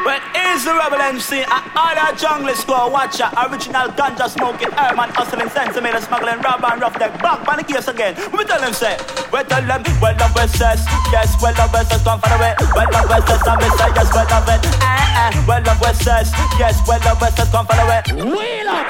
Well, here's the Rebel MC and all that jungle score. Watch ya, original ganja smoking, airman hustling, centimeter smuggling, rob and rough deck. Back on the case again. We tell them say, we tell them, well love West says, yes, well love West says, come for the way. Well love West says, and we say, yes, well love it. Well love West says, yes, well love West says, come for the way. Wheel up.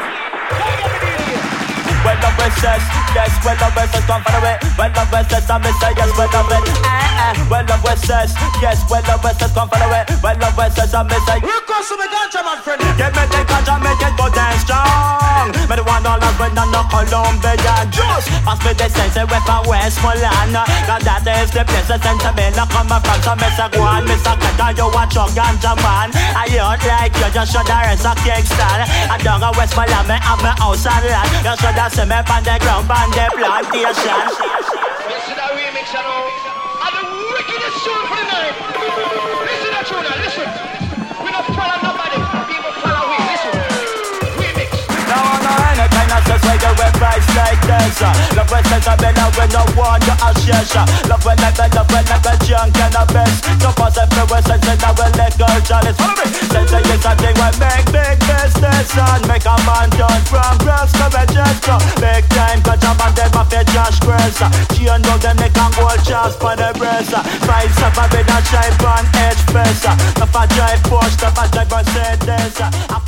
Well love West says, yes, well love West says, come for the way. Well love West says, and we say, yes, well love it. Well love West says, yes, well love West says, come for the way. Well love West says, and we say, here comes to me ganja man friend. Get me the ganja, make it go down strong. Me the one all when I'm no Colombian juice. Pass me the sense we from Westmoreland. Cause that is the place the sentiment come from. So me say go on, me say get you watch your ganja man. I hear like you just show the rest of Kingston. I down at Westmoreland, me have my house and land. You should have seen me on the ground, on the plantation. You see that remix, you know? And the wickedest tune for the night. Listen to that tune now, listen. We don't follow nobody, people follow we, listen. Remix. No, any kind of sense where you wear price like this. Love when sense of better when no one you a share. Love when like a junk and a best. So pass if you wear sense and I will let go chalice. Follow me. Sense is a thing we make big business and make a man turn from grass to vegetable. Big time cause a man them a fit Josh Grace. She and know them they can gold chance for the breast. Price up a bit of shape on edge face. If I drive Porsche, if I drive Mercedes.